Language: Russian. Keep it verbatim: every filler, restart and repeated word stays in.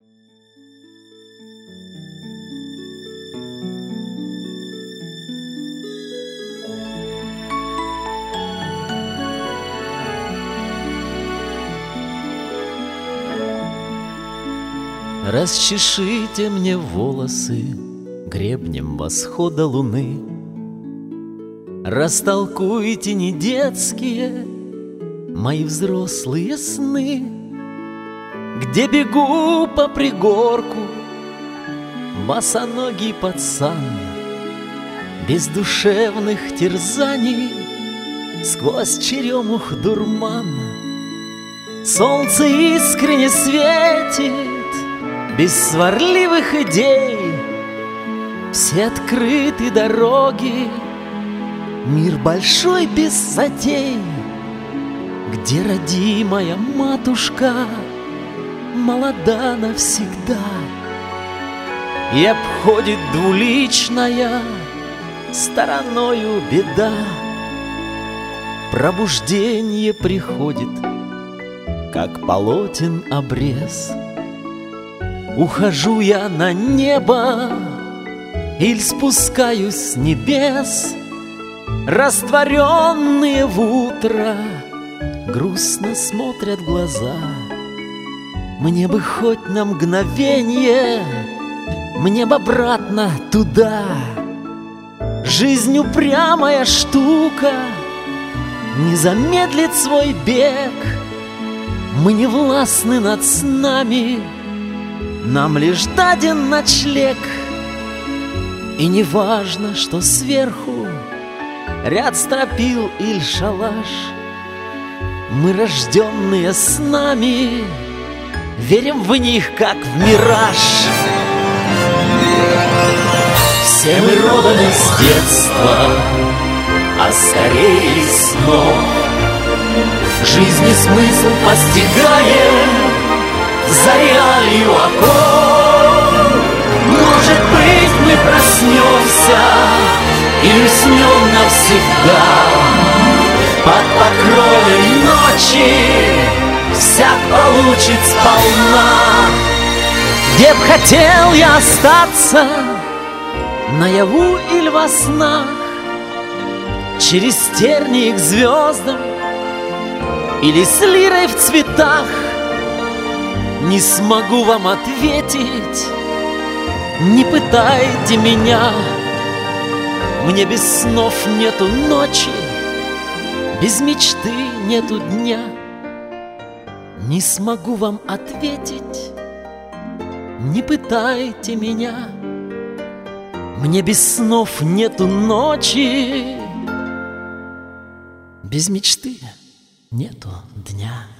Расчешите мне волосы гребнем восхода луны, растолкуйте не детские мои взрослые сны, где бегу по пригорку босоногий пацан, без душевных терзаний сквозь черемух дурман. Солнце искренне светит, без сварливых идей, все открыты дороги, мир большой без затей, где родимая матушка молода навсегда и обходит двуличная стороною беда. Пробуждение приходит, как полотен обрез. Ухожу я на небо или спускаюсь с небес, растворенные в утро грустно смотрят глаза. Мне бы хоть на мгновенье, мне бы обратно туда. Жизнь упрямая штука, не замедлит свой бег. Мы не властны над снами, нам лишь даден ночлег. И не важно, что сверху ряд стропил или шалаш. Мы, рожденные снами, верим в них, как в мираж. Все мы родом из детства, а скорее из снов. Жизни смысл постигаем за реалью окон. Может быть, мы проснемся или уснем навсегда. Под покровом ночи всяк получит сполна. Где б хотел я остаться, наяву или во снах, через тернии к звездам или с лирой в цветах. Не смогу вам ответить, не пытайте меня. Мне без снов нету ночи, без мечты нету дня. Не смогу вам ответить, не пытайте меня. Мне без снов нету ночи, без мечты нету дня.